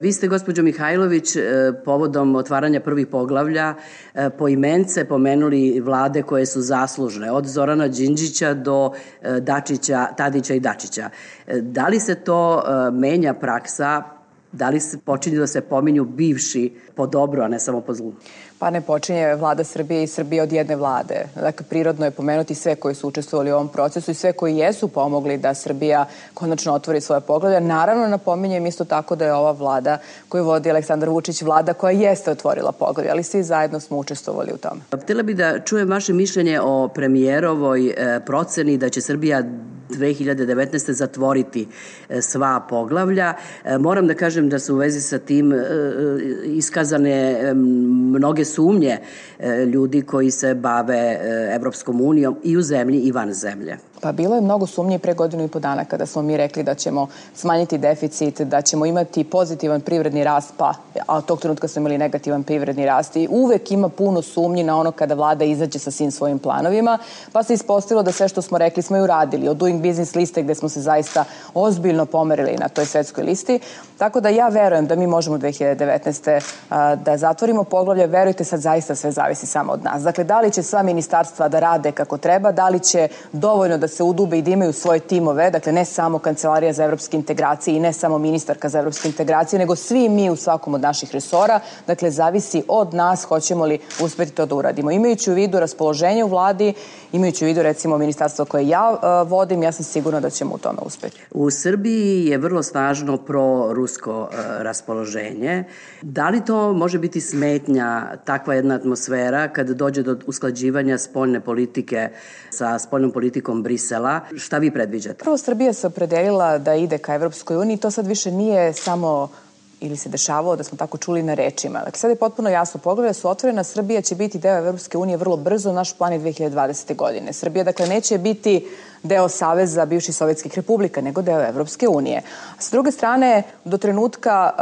Vi ste, gospođo Mihajlović, povodom otvaranja prvih poglavlja poimence pomenuli vlade koje su zaslužne, od Zorana Đinđića do Tadića i Dačića. Da li se to menja praksa? Da li se počinje da se pominju bivši po dobro, a ne samo po zlu? Pa ne počinje vlada Srbije i Srbije od jedne vlade. Dakle, prirodno je pomenuti sve koji su učestvovali u ovom procesu i sve koji jesu pomogli da Srbija konačno otvori svoje poglavlja. Naravno, napominjem isto tako da je ova vlada koju vodi Aleksandar Vučić vlada koja jeste otvorila poglavlja, ali svi zajedno smo učestvovali u tome. Htela bih da čujem vaše mišljenje o premijerovoj proceni da će Srbija 2019. zatvoriti sva poglavlja. Moram da kažem da su u vezi sa tim iskazane mnoge sumnje ljudi koji se bave Evropskom unijom i u zemlji i van zemlje. Pa bilo je mnogo sumnje pre 1.5 godina kada smo mi rekli da ćemo smanjiti deficit, da ćemo imati pozitivan privredni rast, a od tog trenutka smo imali negativan privredni rast i uvek ima puno sumnji na ono kada vlada izađe sa svim svojim planovima, pa se ispostavilo da sve što smo rekli smo i uradili, od Doing Business liste gde smo se zaista ozbiljno pomerili na toj svetskoj listi, tako da ja verujem da mi možemo 2019. Da zatvorimo poglavlje, verujte sad zaista sve zavisi samo od nas. Dakle, da li će sva ministarstva da rade kako treba, da li će dovoljno da se udube i da imaju svoje timove, dakle ne samo Kancelarija za evropske integracije i ne samo ministarka za evropske integracije, nego svi mi u svakom od naših resora, dakle zavisi od nas hoćemo li uspeti to da uradimo. Imajući u vidu raspoloženje u vladi, imajući u vidu recimo ministarstvo koje ja vodim, ja sam sigurna da ćemo u tome uspeti. U Srbiji je vrlo snažno prorusko raspoloženje. Da li to može biti smetnja, takva jedna atmosfera, kada dođe do usklađivanja spoljne politike sa spoljnom politikom Brisela? Šta vi predviđate? Prvo, Srbija se opredelila da ide ka Evropskoj uniji. To sad više nije samo ili se dešavalo da smo tako čuli na rečima. Dakle, sad je potpuno jasno, poglavlja su otvorena, Srbija će biti deo Evropske unije vrlo brzo, naš plan je 2020. godine. Srbija, dakle, neće biti deo Saveza bivših sovjetskih republika, nego deo Evropske unije. S druge strane, do trenutka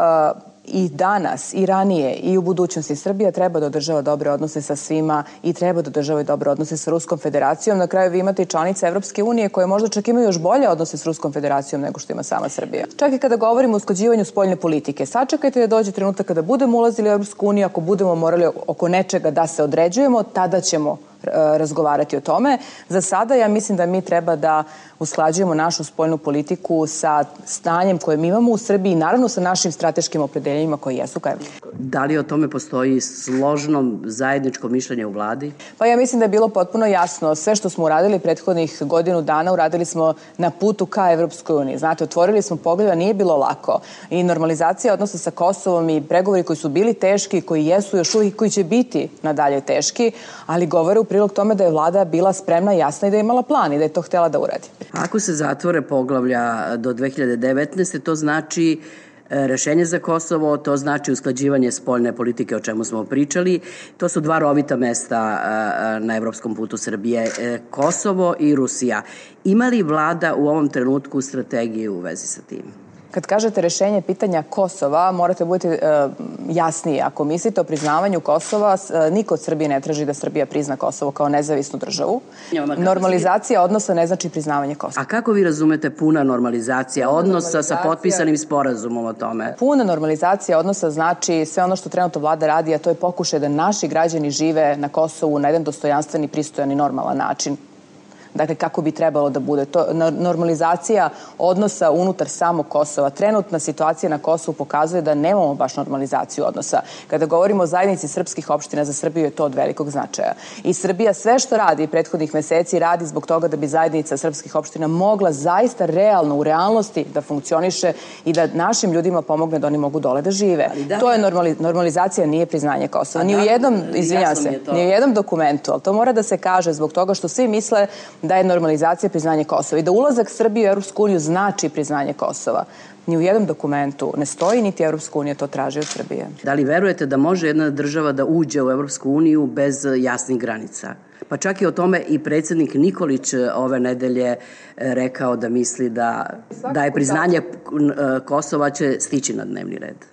i danas, i ranije, i u budućnosti Srbija treba da održava dobre odnose sa svima i treba da održava dobre odnose sa Ruskom federacijom. Na kraju vi imate i članice Evropske unije koje možda čak imaju još bolje odnose s Ruskom federacijom nego što ima sama Srbija. Čak i kada govorimo o usklađivanju spoljne politike, sačekajte da dođe trenutak kada budemo ulazili u Evropsku uniju, ako budemo morali oko nečega da se određujemo, tada ćemo razgovarati o tome. Za sada ja mislim da mi treba da usklađujemo našu spoljnu politiku sa stanjem koje mi imamo u Srbiji i naravno sa našim strateškim opredeljenjima koji jesu ka Evropi. Da li o tome postoji složno zajedničko mišljenje u vladi? Pa ja mislim da je bilo potpuno jasno. Sve što smo uradili prethodnih godinu dana uradili smo na putu ka Evropskoj uniji. Znate, otvorili smo poglavlja, nije bilo lako. I normalizacija odnosa sa Kosovom i pregovori koji su bili teški, koji jesu još uvijek, koji će biti nadalje teški, ali govore u prilog tome da je vlada bila spremna, jasna i da je imala plan i da je to htjela da uradi. Ako se zatvore poglavlja do 2019. to znači rešenje za Kosovo, to znači usklađivanje spoljne politike o čemu smo pričali. To su dva rovita mesta na evropskom putu Srbije, Kosovo i Rusija. Ima li vlada u ovom trenutku strategiju u vezi sa tim? Kad kažete rešenje pitanja Kosova, morate budete jasniji. Ako mislite o priznavanju Kosova, niko od Srbije ne traži da Srbija prizna Kosovo kao nezavisnu državu. Normalizacija odnosa ne znači priznavanje Kosova. A kako vi razumete puna normalizacija odnosa sa potpisanim sporazumom o tome? Puna normalizacija odnosa znači sve ono što trenutno vlada radi, a to je pokušaj da naši građani žive na Kosovu na jedan dostojanstveni, pristojan i normalan način. Dakle, kako bi trebalo da bude. To, normalizacija odnosa unutar samog Kosova. Trenutna situacija na Kosovu pokazuje da nemamo baš normalizaciju odnosa. Kada govorimo o zajednici srpskih opština, za Srbiju je to od velikog značaja. I Srbija sve što radi prethodnih meseci radi zbog toga da bi zajednica srpskih opština mogla zaista realno, u realnosti da funkcioniše i da našim ljudima pomogne da oni mogu dole da žive. To je normalizacija, nije priznanje Kosova. Ni u jednom, izvinjavam se, ni u jednom dokumentu, ali to mora da se kaže zbog toga što svi misle da je normalizacija priznanje Kosova i da ulazak Srbije u Evropsku uniju znači priznanje Kosova. Ni u jednom dokumentu ne stoji, niti Evropska unija to traži od Srbije. Da li verujete da može jedna država da uđe u Evropsku uniju bez jasnih granica? Pa čak i o tome i predsjednik Nikolić ove nedelje rekao da misli da je priznanje Kosova će stići na dnevni red.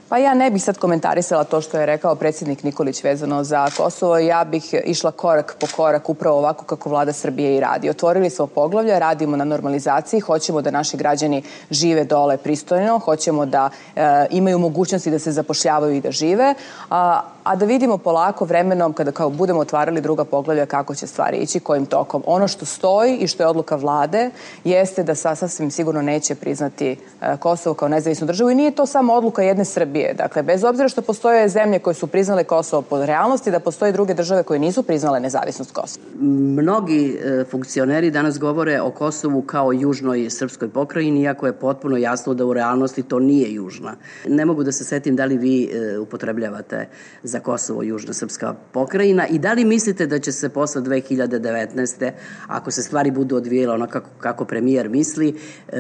Pa ja ne bih sad komentarisala to što je rekao predsjednik Nikolić vezano za Kosovo. Ja bih išla korak po korak upravo ovako kako vlada Srbije i radi. Otvorili smo poglavlja, radimo na normalizaciji, hoćemo da naši građani žive dole pristojno, hoćemo da imaju mogućnosti da se zapošljavaju i da žive, a da vidimo polako vremenom kada kao budemo otvarali druga poglavlja kako će stvari ići, kojim tokom. Ono što stoji i što je odluka vlade jeste da sasvim sigurno neće priznati Kosovo kao nezavisnu državu i nije to samo odluka jedne Srbije. Dakle, bez obzira što postoje zemlje koje su priznale Kosovo po realnosti, da postoje druge države koje nisu priznale nezavisnost Kosova. Mnogi funkcioneri danas govore o Kosovu kao južnoj srpskoj pokrajini, iako je potpuno jasno da u realnosti to nije južna. Ne mogu da se setim da li vi upotrebljavate za Kosovo južna srpska pokrajina i da li mislite da će se posle 2019. ako se stvari budu odvijele onako kako premijer misli,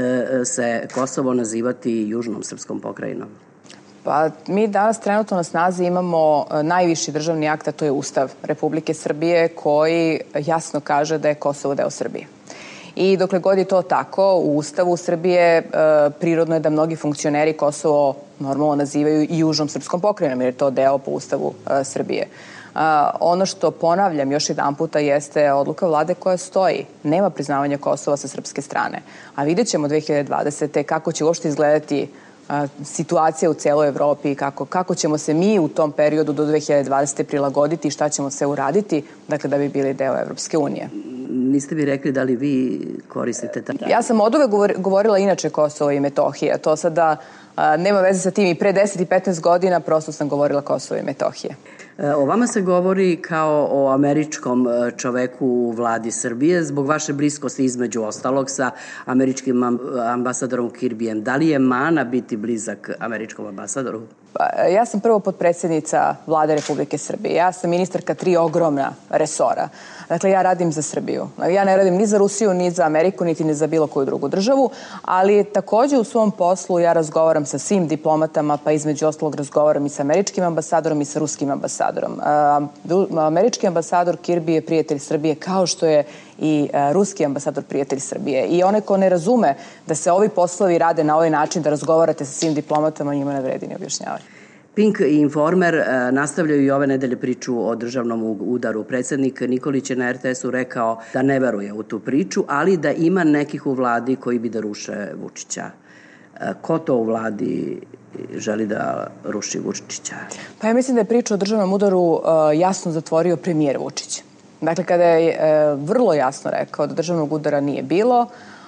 se Kosovo nazivati južnom srpskom pokrajinom? Pa mi danas trenutno na snazi imamo najviši državni akt, a to je Ustav Republike Srbije koji jasno kaže da je Kosovo deo Srbije. I dokle god je to tako, u Ustavu Srbije prirodno je da mnogi funkcioneri Kosovo normalno nazivaju i južnom srpskom pokrajinom, jer je to deo po Ustavu Srbije. Ono što ponavljam još jedan puta jeste odluka vlade koja stoji. Nema priznavanja Kosova sa srpske strane. A vidjet ćemo 2020. kako će uopšte izgledati situacija u celoj Evropi i kako ćemo se mi u tom periodu do 2020. prilagoditi i šta ćemo sve uraditi, dakle, da bi bili deo Evropske unije. Niste bi rekli da li vi koristite taj... Ja sam od uvek govorila inače Kosovo i Metohija. To sada nema veze sa tim i pre 10 i 15 godina prosto sam govorila Kosovo i Metohije. O vama se govori kao o američkom čoveku u vladi Srbije zbog vaše bliskosti između ostalog sa američkim ambasadorom Kirbijem. Da li je mana biti blizak američkom ambasadoru? Ja sam prvo potpredsjednica vlade Republike Srbije. Ja sam ministarka 3 ogromna resora. Dakle, ja radim za Srbiju. Ja ne radim ni za Rusiju, ni za Ameriku, niti ni za bilo koju drugu državu, ali takođe u svom poslu ja razgovaram sa svim diplomatama, pa između ostalog razgovaram i sa američkim ambasadorom i sa ruskim ambasadorom. Američki ambasador Kirbi je prijatelj Srbije, kao što je i ruski ambasador prijatelj Srbije. I onaj ko ne razume da se ovi poslovi rade na ovaj način, da razgovarate sa svim diplomatama, njima ne vredi ni objašnjavati. Pink i Informer nastavljaju i ove nedelje priču o državnom udaru. Predsjednik Nikolić je na RTS-u rekao da ne veruje u tu priču, ali da ima nekih u vladi koji bi da ruše Vučića. Ko to u vladi želi da ruši Vučića? Pa ja mislim da je priča o državnom udaru jasno zatvorio premijer Vučić. Dakle, kada je vrlo jasno rekao da državnog udara nije bilo,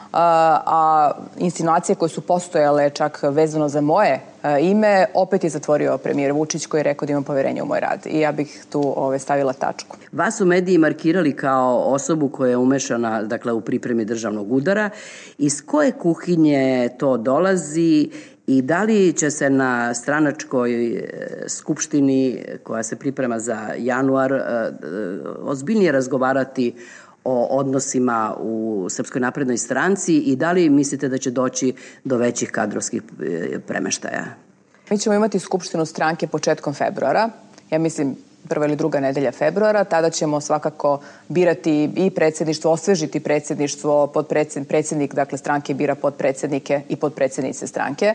a insinuacije koje su postojale čak vezano za moje ime, opet je zatvorio premijer Vučić koji je rekao da ima poverenje u moj rad. I ja bih tu stavila tačku. Vas su mediji markirali kao osobu koja je umešana, dakle, u pripremi državnog udara. Iz koje kuhinje to dolazi i da li će se na stranačkoj skupštini koja se priprema za januar ozbiljnije razgovarati o odnosima u Srpskoj naprednoj stranci i da li mislite da će doći do većih kadrovskih premeštaja? Mi ćemo imati skupštinu stranke početkom februara. Ja mislim prva ili druga nedelja februara. Tada ćemo svakako birati i predsjedništvo, osvežiti predsjedništvo, predsjednik, dakle, stranke bira potpredsjednike i potpredsjednice stranke.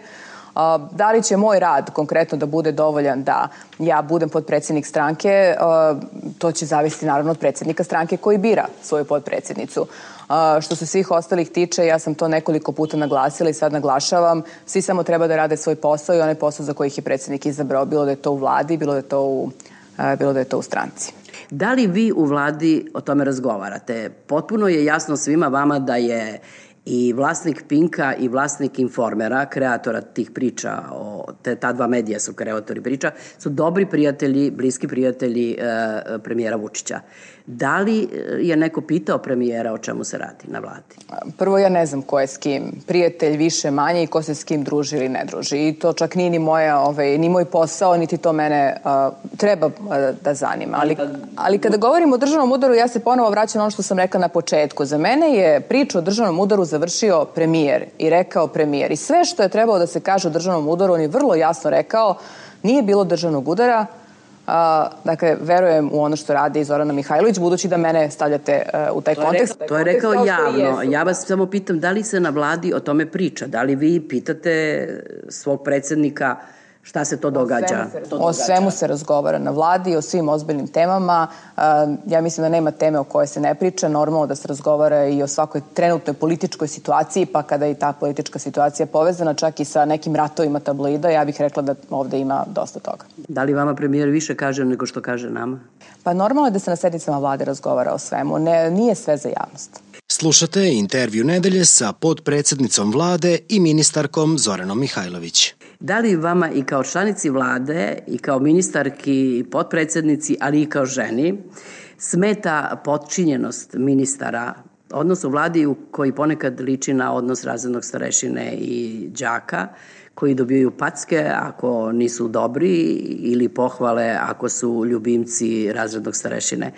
Da li će moj rad konkretno da bude dovoljan da ja budem potpredsjednik stranke, to će zavisiti naravno od predsjednika stranke koji bira svoju potpredsjednicu. Što se svih ostalih tiče, ja sam to nekoliko puta naglasila i sad naglašavam, svi samo treba da rade svoj posao i onaj posao za koji ih je predsjednik izabrao, bilo da je to u vladi, bilo da je to u stranci. Da li vi u vladi o tome razgovarate? Potpuno je jasno svima vama da je i vlasnik Pinka i vlasnik Informera, kreatora tih priča, ta dva medija su kreatori priča, su dobri prijatelji, bliski prijatelji premijera Vučića. Da li je neko pitao premijera o čemu se radi na vladi? Prvo, ja ne znam ko je s kim prijatelj, više, manje i ko se s kim druži ili ne druži. I to čak nije ni moj posao, niti to mene treba da zanima. Ali kada govorimo o državnom udaru, ja se ponovo vraćam na ono što sam rekla na početku. Za mene je priča o državnom udaru završio premijer i rekao premijer. I sve što je trebalo da se kaže o državnom udaru, on je vrlo jasno rekao, nije bilo državnog udara. Dakle, verujem u ono što radi Zorana Mihajlović, budući da mene stavljate u taj kontekst. To je rekao javno. Ja vas samo pitam da li se na vladi o tome priča, da li vi pitate svog predsjednika Šta se to događa? O svemu se razgovara na vladi, o svim ozbiljnim temama. Ja mislim da nema teme o kojoj se ne priča. Normalno da se razgovara i o svakoj trenutnoj političkoj situaciji, pa kada je ta politička situacija povezana čak i sa nekim ratovima tabloida, ja bih rekla da ovde ima dosta toga. Da li vama premijer više kaže nego što kaže nama? Pa normalno je da se na sednicama vlade razgovara o svemu. Nije sve za javnost. Slušate intervju nedelje sa potpredsednicom vlade i ministarkom Zoranom Mihajlović. Da li vama i kao članici vlade i kao ministarki i potpredsednici, ali i kao ženi, smeta potčinjenost ministara, odnos u vladi koji ponekad liči na odnos razrednog starešine i đaka, koji dobijaju packe ako nisu dobri ili pohvale ako su ljubimci razrednog starešine?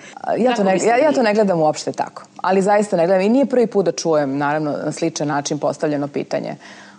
Ja to ne gledam uopšte tako, ali zaista ne gledam i nije prvi put da čujem, naravno, na sličan način postavljeno pitanje.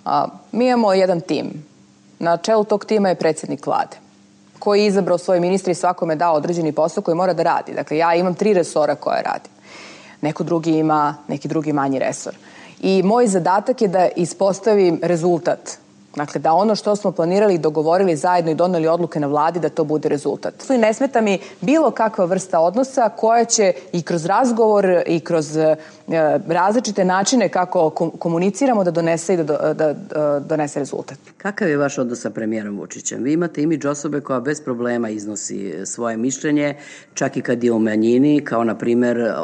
Mi imamo jedan tim. Na čelu tog tima je predsjednik vlade, koji je izabrao svoje ministre i svakome dao određeni posao koji mora da radi. Dakle, ja imam 3 resora koje radim. Neko drugi ima neki drugi manji resor. I moj zadatak je da ispostavim rezultat. Dakle, da ono što smo planirali i dogovorili zajedno i doneli odluke na vladi, da to bude rezultat. I ne smeta mi bilo kakva vrsta odnosa koja će i kroz razgovor i kroz različite načine kako komuniciramo da donese i da donese rezultat. Kakav je vaš odnos sa premijerom Vučićem? Vi imate imidž osobe koja bez problema iznosi svoje mišljenje, čak i kad je u manjini, kao na primer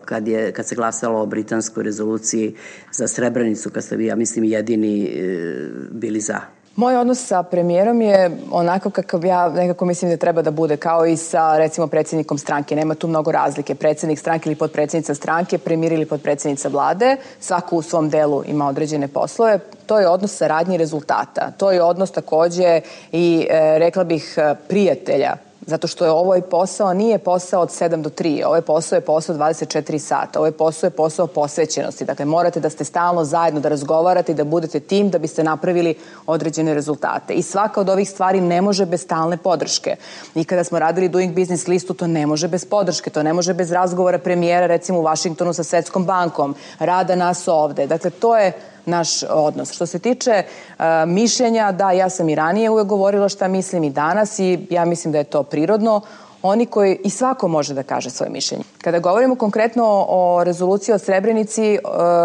kad se glasalo o britanskoj rezoluciji za Srebrenicu, kad ste vi, ja mislim, jedini bili za. Moj odnos sa premijerom je onako kakav ja nekako mislim da treba da bude, kao i sa, recimo, predsjednikom stranke. Nema tu mnogo razlike. Predsjednik stranke ili potpredsjednica stranke, premijer ili potpredsjednica vlade, svako u svom delu ima određene poslove. To je odnos saradnje i rezultata. To je odnos takođe i, rekla bih, prijatelja. Zato što je ovaj posao nije posao od 7 do 3. Ovaj posao je posao 24 sata. Ovaj posao je posao posvećenosti. Dakle, morate da ste stalno zajedno, da razgovarate i da budete tim da biste napravili određene rezultate. I svaka od ovih stvari ne može bez stalne podrške. I kada smo radili Doing Business listu, to ne može bez podrške. To ne može bez razgovora premijera, recimo u Vašingtonu sa Svetskom bankom, rada nas ovde. Dakle, to je naš odnos. Što se tiče mišljenja, da, ja sam i ranije uvek govorila šta mislim i danas i ja mislim da je to prirodno. Oni koji, i svako može da kaže svoje mišljenje. Kada govorimo konkretno o rezoluciji o Srebrenici,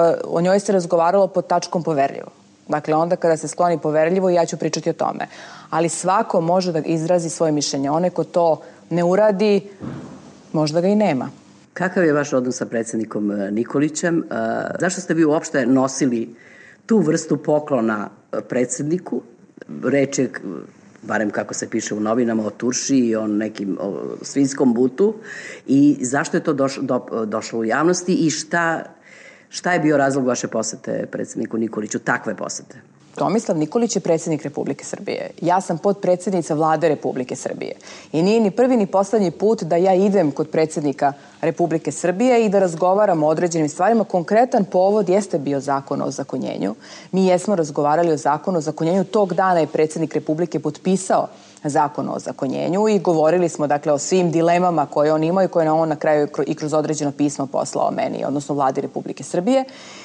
o njoj se razgovaralo pod tačkom poverljivo. Dakle, onda kada se skloni poverljivo, ja ću pričati o tome. Ali svako može da izrazi svoje mišljenje. Onaj ko to ne uradi, možda ga i nema. Kakav je vaš odnos sa predsjednikom Nikolićem? Zašto ste vi uopšte nosili tu vrstu poklona predsjedniku? Reč je, barem kako se piše u novinama, o turši i o nekim svinjskom butu. I zašto je to došlo u javnosti i šta je bio razlog vaše posete predsjedniku Nikoliću, takve posete? Tomislav Nikolić je predsjednik Republike Srbije. Ja sam potpredsjednica vlade Republike Srbije. I nije ni prvi ni poslednji put da ja idem kod predsjednika Republike Srbije i da razgovaram o određenim stvarima. Konkretan povod jeste bio zakon o ozakonjenju. Mi jesmo razgovarali o zakonu o ozakonjenju. Tog dana je predsjednik Republike potpisao zakon o ozakonjenju i govorili smo, dakle, o svim dilemama koje on ima i koje on na kraju i kroz određeno pismo poslao meni, odnosno vladi Republike Srbije.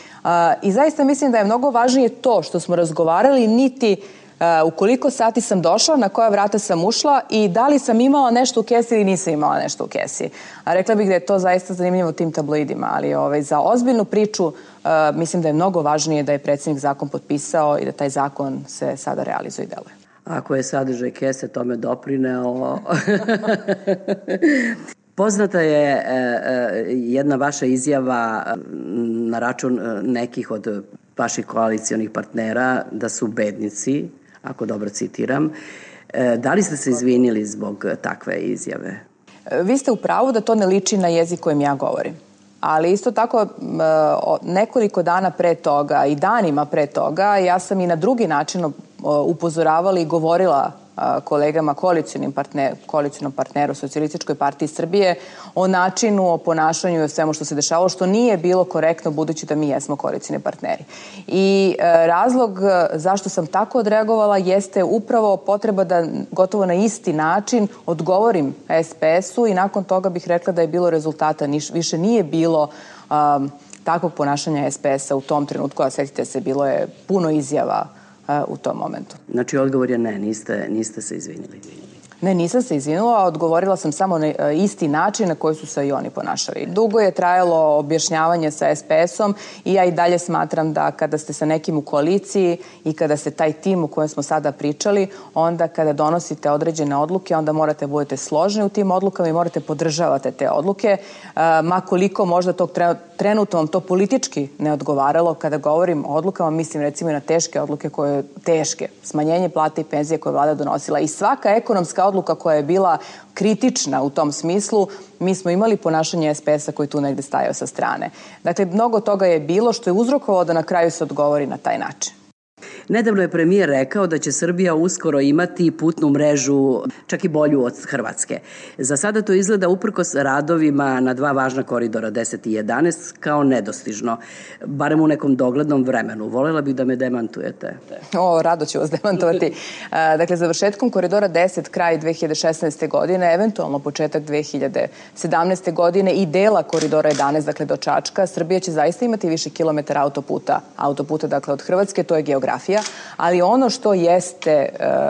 I zaista mislim da je mnogo važnije to što smo razgovarali, niti u koliko sati sam došla, na koja vrata sam ušla i da li sam imala nešto u kesi ili nisam imala nešto u kesi. A rekla bih da je to zaista zanimljivo tim tabloidima, ali za ozbiljnu priču mislim da je mnogo važnije da je predsjednik zakon potpisao i da taj zakon se sada realizuje i deluje. Ako je sadržaj kese tome doprineo... Poznata je jedna vaša izjava na račun nekih od vaših koalicijonih partnera da su bednici, ako dobro citiram. Da li ste se izvinili zbog takve izjave? Vi ste u pravu da to ne liči na jezik kojim ja govorim. Ali isto tako nekoliko dana pre toga i danima pre toga ja sam i na drugi način upozoravala i govorila kolegama koalicionom partneru Socijalističkoj partiji Srbije o načinu, o ponašanju i o svemu što se dešavalo, što nije bilo korektno budući da mi jesmo koalicioni partneri. I razlog zašto sam tako odreagovala jeste upravo potreba da gotovo na isti način odgovorim SPS-u i nakon toga bih rekla da je bilo rezultata. Više nije bilo takvog ponašanja SPS-a u tom trenutku, a setite se, bilo je puno izjava u tom momentu. Znači, odgovor je ne, niste se izvinili. Ne, nisam se izvinula, a odgovorila sam samo na isti način na koji su se i oni ponašali. Dugo je trajalo objašnjavanje sa SPS-om i ja i dalje smatram da kada ste sa nekim u koaliciji i kada ste taj tim u kojem smo sada pričali, onda kada donosite određene odluke, onda morate budete složni u tim odlukama i morate podržavate te odluke. Ma koliko možda tog trenutno vam to politički ne odgovaralo, kada govorim o odlukama, mislim recimo i na teške odluke koje teške. Smanjenje plate i penzije koje je vlada donosila i svaka ekonomska odluka koja je bila kritična u tom smislu, mi smo imali ponašanje SPS-a koji tu negde stajao sa strane. Dakle, mnogo toga je bilo što je uzrokovalo da na kraju se odgovori na taj način. Nedavno je premijer rekao da će Srbija uskoro imati putnu mrežu čak i bolju od Hrvatske. Za sada to izgleda uprkos radovima na dva važna koridora 10 i 11 kao nedostižno, barem u nekom doglednom vremenu. Volela bih da me demantujete. Rado ću vas demantovati. Dakle, završetkom koridora 10 kraj 2016. godine, eventualno početak 2017. godine i dela koridora 11, dakle do Čačka, Srbija će zaista imati više kilometara autoputa, dakle od Hrvatske, to je geografija. Ali ono što jeste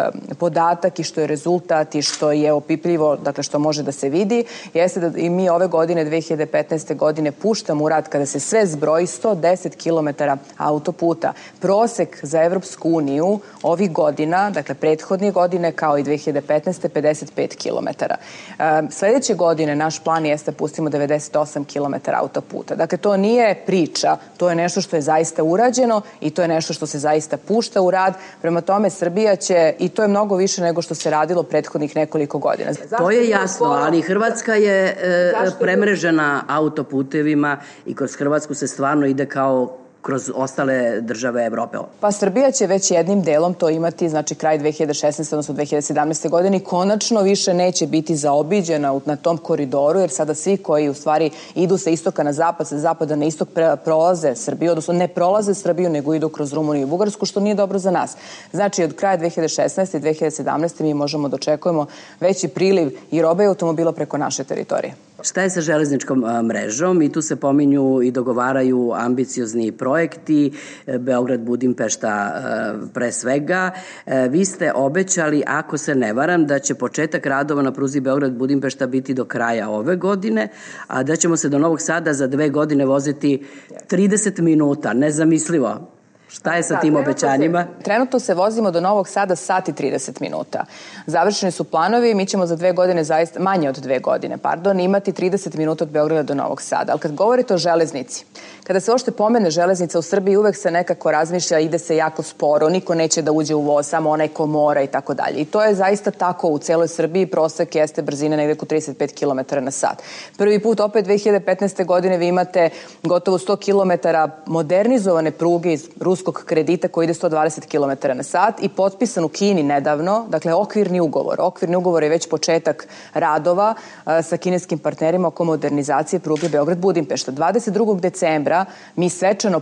podatak i što je rezultat i što je opipljivo, dakle što može da se vidi, jeste da i mi ove godine, 2015. godine, puštamo u rad, kada se sve zbroji, 110 km autoputa. Prosek za Evropsku uniju ovih godina, dakle prethodne godine, kao i 2015. 55 km. Sledeće godine naš plan jeste da pustimo 98 km autoputa. Dakle, to nije priča, to je nešto što je zaista urađeno i to je nešto što se zaista pušta u rad. Prema tome, Srbija će, i to je mnogo više nego što se radilo prethodnih nekoliko godina. To je jasno, ali Hrvatska je premrežena autoputevima i kroz Hrvatsku se stvarno ide kao kroz ostale države Evrope. Pa Srbija će već jednim delom to imati, znači kraj 2016. odnosno 2017. godine i konačno više neće biti zaobiđena na tom koridoru, jer sada svi koji u stvari idu sa istoka na zapad, sa zapada na istok prolaze Srbiju, odnosno ne prolaze Srbiju, nego idu kroz Rumuniju i Bugarsku, što nije dobro za nas. Znači od kraja 2016. i 2017. mi možemo da očekujemo veći priliv i robe i automobila preko naše teritorije. Šta je sa železničkom mrežom? I tu se pominju i dogovaraju ambiciozni projekti, Beograd-Budimpešta pre svega. Vi ste obećali, ako se ne varam, da će početak radova na pruzi Beograd-Budimpešta biti do kraja ove godine, a da ćemo se do Novog Sada za 2 godine voziti 30 minuta. Nezamislivo. Šta je sa tim obećanjima? Trenutno se vozimo do Novog Sada sat i 30 minuta. Završeni su planovi, mi ćemo za 2 godine, zaista manje od 2 godine, imati 30 minuta od Beograda do Novog Sada. Ali kad govorite o železnici, kada se uopšte pomene železnica u Srbiji, uvek se nekako razmišlja, ide se jako sporo, niko neće da uđe u voz, samo onaj ko mora i tako dalje. I to je zaista tako u celoj Srbiji, prosek jeste brzine negde oko 35 km na sat. Prvi put opet 2015. godine vi imate gotovo 100 km modernizovane pruge iz ruskog kredita koji ide 120 km na sat i potpisan u Kini nedavno, dakle okvirni ugovor. Okvirni ugovor je već početak radova sa kineskim partnerima oko modernizacije pruge Beograd-Budimpešta. 22. decembra mi svečano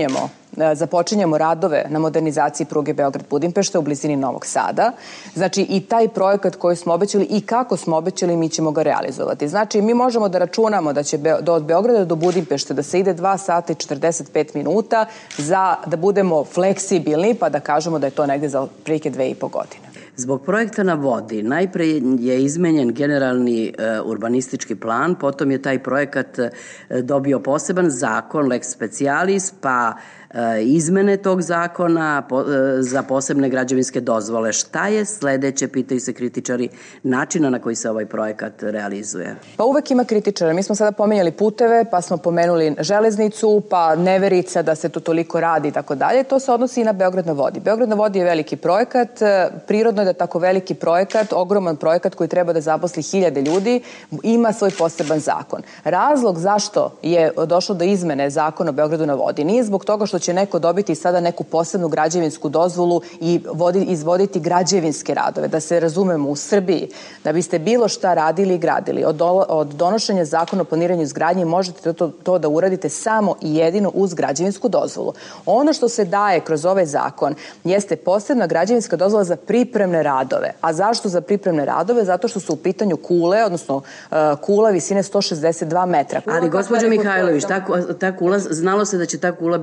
započinjemo radove na modernizaciji pruge Beograd-Budimpešta u blizini Novog Sada. Znači i taj projekat koji smo obećali i kako smo obećali mi ćemo ga realizovati. Znači mi možemo da računamo da će od Beograda do Budimpešte da se ide 2 sata i 45 minuta da budemo fleksibilni pa da kažemo da je to negde za prilike 2,5 godine. Zbog projekta na vodi najpre je izmenjen generalni urbanistički plan, potom je taj projekat dobio poseban zakon, lex specialis, pa izmene tog zakona za posebne građevinske dozvole. Šta je sledeće, pitaju se kritičari, načina na koji se ovaj projekat realizuje? Pa uvek ima kritičara. Mi smo sada pomenjali puteve, pa smo pomenuli železnicu, pa neverica da se to toliko radi i tako dalje. To se odnosi i na Beograd na vodi. Beograd na vodi je veliki projekat. Prirodno je da tako veliki projekat, ogroman projekat koji treba da zaposli 1000 ljudi, ima svoj poseban zakon. Razlog zašto je došlo do izmene zakona o Beogradu na vodi nije zbog toga što će neko dobiti sada neku posebnu građevinsku dozvolu i izvoditi građevinske radove. Da se razumemo, u Srbiji, da biste bilo šta radili i gradili, od donošenja zakona o planiranju izgradnje možete to da uradite samo i jedino uz građevinsku dozvolu. Ono što se daje kroz ovaj zakon jeste posebna građevinska dozvola za pripremne radove. A zašto za pripremne radove? Zato što su u pitanju kule, odnosno kula visine 162 metra. Ali, gospođo Mihajlović, ta kula, znalo se da će ta kula biti građena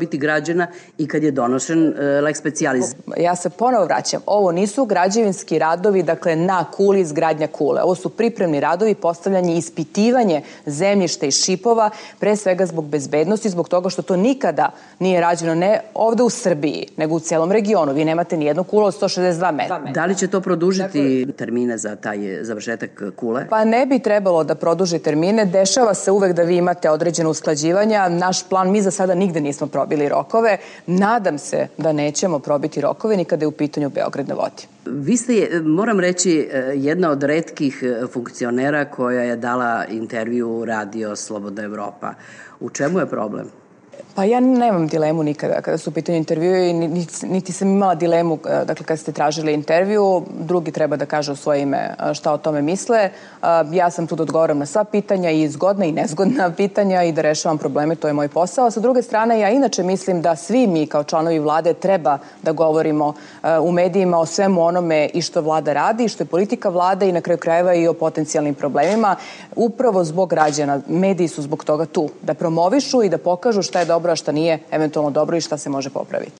građena i kad je donošen lex specialis. Ja se ponovo vraćam. Ovo nisu građevinski radovi, dakle na kuli izgradnja kule. Ovo su pripremni radovi, postavljanje i ispitivanje zemljišta i šipova, pre svega zbog bezbednosti, zbog toga što to nikada nije rađeno ne ovde u Srbiji, nego u celom regionu. Vi nemate nijednu kulu od 162 metra. Da li će to produžiti termine za taj završetak kule? Pa ne bi trebalo da produži termine. Dešava se uvek da vi imate određene usklađivanja. Naš plan, mi za sada nigde nismo probili rokove. Nadam se da nećemo probiti rokove ni kada je u pitanju Beograd na vodi. Vi ste, moram reći, jedna od retkih funkcionera koja je dala intervju Radio Slobodna Evropa. U čemu je problem? Pa ja nemam dilemu nikada kada su u pitanju intervjue i niti sam imala dilemu, dakle, kada ste tražili intervju, drugi treba da kaže u svoje ime šta o tome misle. Ja sam tu da odgovaram na sva pitanja, i zgodna i nezgodna pitanja, i da rešavam probleme, to je moj posao. Sa druge strane, ja inače mislim da svi mi kao članovi vlade treba da govorimo u medijima o svemu onome i što vlada radi, i što je politika vlade, i na kraju krajeva i o potencijalnim problemima. Upravo zbog građana, mediji su zbog toga tu, da promovišu i da pokažu šta je dobro, a šta nije eventualno dobro i šta se može popraviti.